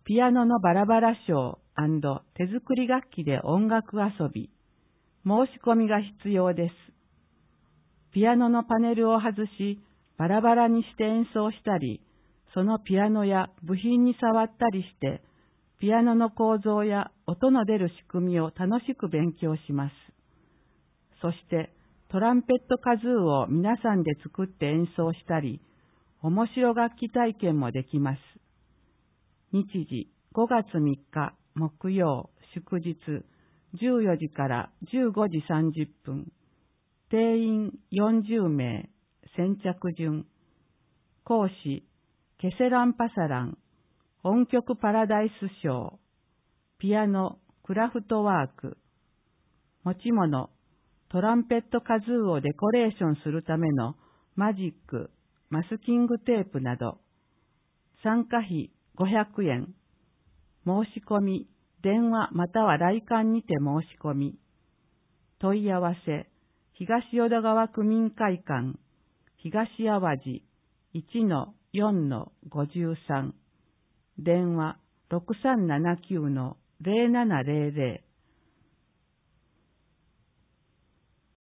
ピアノのバラバラショー&手作り楽器で音楽遊び、申し込みが必要です。ピアノのパネルを外し、バラバラにして演奏したり、そのピアノや部品に触ったりして、ピアノの構造や音の出る仕組みを楽しく勉強します。そして、トランペットカズーを皆さんで作って演奏したり、面白楽器体験もできます。日時5月3日木曜祝日14時から15時30分。定員40名、先着順。講師、ケセランパサラン、音曲パラダイスショー、ピアノ、クラフトワーク。持ち物、トランペットカズーをデコレーションするためのマジック、マスキングテープなど。参加費500円。申し込み、電話または来館にて申し込み。問い合わせ、東淀川区民会館、東淡路 1-4-53。電話 6379-0700